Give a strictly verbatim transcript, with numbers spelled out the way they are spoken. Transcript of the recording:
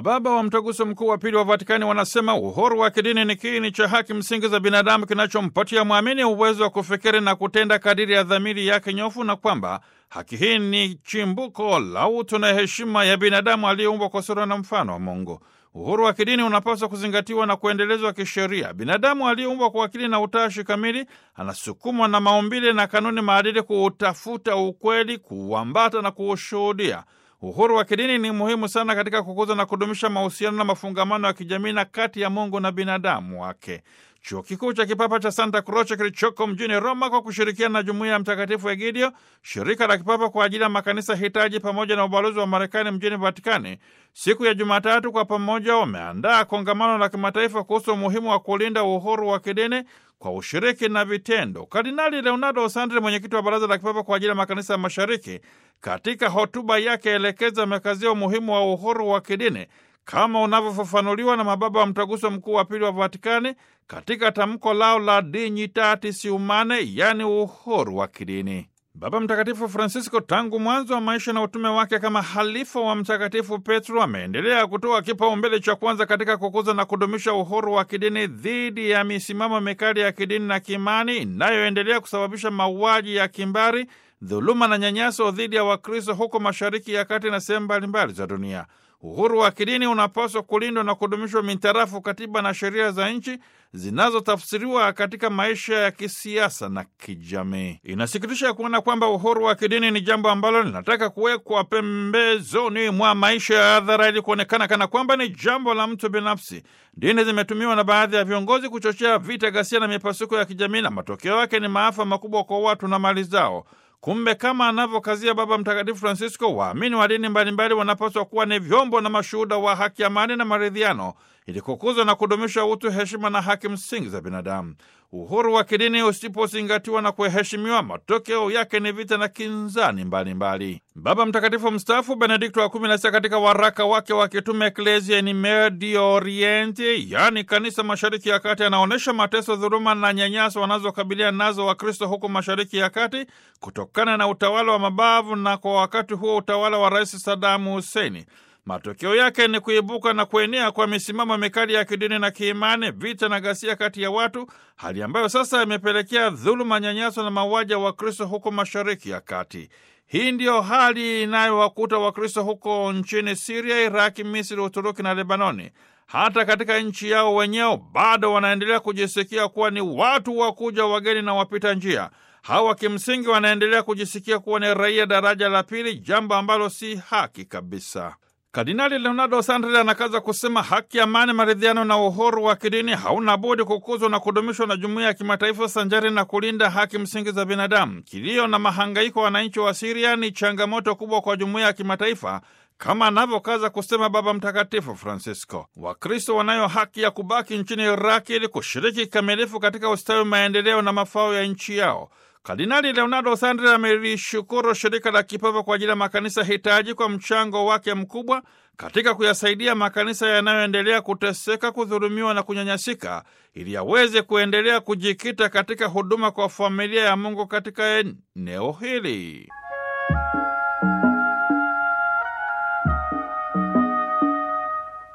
Mababa wa Mtaguso Mkuu wa Pili wa Vatikani wanasema uhuru wa kidini ni kiini cha haki msingi za binadamu kinachompatia mwamini uwezo wa kufikiri na kutenda kadiri ya dhamiri yake nyofu, na kwamba haki hii ni chimbuko la utu na heshima ya binadamu aliyeumbwa kwa sura na mfano wa Mungu. Uhuru wa kidini unapaswa kuzingatiwa na kuendelezwa kisheria. Binadamu aliyeumbwa kwa akili na utashi kamili anasukumwa na maumbile na kanuni maadili kuutafuta ukweli, kuuambata na kuushuhudia. Uhuru wa kidini ni muhimu sana katika kukuza na kudumisha mahusiano na mafungamano ya kijamii na kati ya Mungu na binadamu wake. Chuo Kikuu cha Kipapa cha Santa Croce kilichoko mjini Roma kwa kushirikiana na Jumuiya ya Mtakatifu Egidio, shirika la kipapa kwa ajili ya makanisa hitaji, pamoja na ubalozi wa Marekani mjini Vatikani, siku ya Jumatatu kwa pamoja wameandaa kongamano la kimataifa kuhusu umuhimu wa kulinda uhuru wa kidini kwa ushiriki na vitendo. Kardinali Leonardo Sandri, mwenyekiti wa Baraza la Kipapa kwa ajili ya makanisa ya Mashariki, katika hotuba yake elekeza amekazia umuhimu wa uhuru wa kidini kama unavyofafanuliwa na mababa wa Mtaguso Mkuu wa Pili wa Vatikani katika tamko lao la Dignitatis Humanae, yani uhuru wa kidini. Baba Mtakatifu Francisco tangu mwanzo wa maisha na utume wake kama halifa wa Mtakatifu Petro ameendelea kutoa kipaumbele cha kwanza katika kukuza na kudumisha uhuru wa kidini dhidi ya misimamo mikali ya kidini na kiimani inayoendelea kusababisha mauaji ya kimbari, dhuluma na nyanyaso dhidi ya Wakristo huko Mashariki ya Kati na sehemu mbalimbali za dunia. Uhuru wa kidini unapaswa kulindwa na kudumishwa mintarafu katiba na sheria za nchi zinazotafsiriwa katika maisha ya kisiasa na kijamii. Inasikitisha kuona kwamba uhuru wa kidini ni jambo ambalo linataka kuwekwa pembezoni mwa maisha ya hadhara ili kuonekana kana kwamba ni jambo la mtu binafsi. Dini zimetumiwa na baadhi ya viongozi kuchochea vita, ghasia na mipasuko ya kijamii, na matokeo yake ni maafa makubwa kwa watu na mali zao. Kumbe kama anavyokazia Baba Mtakatifu Francisco, waamini wa dini mbalimbali wanapaswa kuwa ni vyombo na mashuhuda wa haki, amani na maridhiano ili kukuza na kudumisha utu, heshima na haki msingi za binadamu. Uhuru wa kidini usipozingatiwa na kuheshimiwa, matokeo yake ni vita na kinzani mbalimbali mbali. Baba Mtakatifu mstaafu Benedikto wa kumi na sita katika waraka wake wa kitume Ecclesia in Medio Oriente, yaani kanisa Mashariki ya Kati, anaonyesha mateso, dhuluma na nyanyaso wanazokabiliana nazo Wakristo huko Mashariki ya Kati kutokana na utawala wa mabavu na kwa wakati huo utawala wa Rais Saddam Hussein. Matokeo yake ni kuibuka na kuenea kwa misimamo mikali ya kidini na kiimani, vita na ghasia kati ya watu, hali ambayo sasa imepelekea dhuluma, nyanyaso na mauaji ya Wakristo huko Mashariki ya Kati. Hii ndiyo hali inayowakuta Wakristo huko nchini Siria, Iraki, Misri, Uturuki na Lebanoni. Hata katika nchi yao wenyewe bado wanaendelea kujisikia kuwa ni watu wakuja, wageni na wapita njia. Hawa kimsingi wanaendelea kujisikia kuwa ni raia daraja la pili, jambo ambalo si haki kabisa. Kardinali Leonardo Sandri anakaza kusema haki, amani, maridhiano na uhuru wa kidini hauna budi kukuzwa na kudumishwa na jumuiya ya kimataifa sanjari na kulinda haki msingi za binadamu. Kilio na mahangaiko wa wananchi wa Siria ni changamoto kubwa kwa jumuiya ya kimataifa, kama anavyokaza kusema Baba Mtakatifu Francisco. Wakristo wanayo haki ya kubaki nchini Iraki ili kushiriki kikamilifu katika ustawi, maendeleo na mafao ya nchi yao. Kardinali Leonardo Sandri amelishukuru shirika la kipapa kwa ajili ya makanisa hitaji kwa mchango wake mkubwa katika kuyasaidia makanisa yanayoendelea kuteseka, kudhulumiwa na kunyanyasika, ili yaweze kuendelea kujikita katika huduma kwa familia ya Mungu katika eneo hili.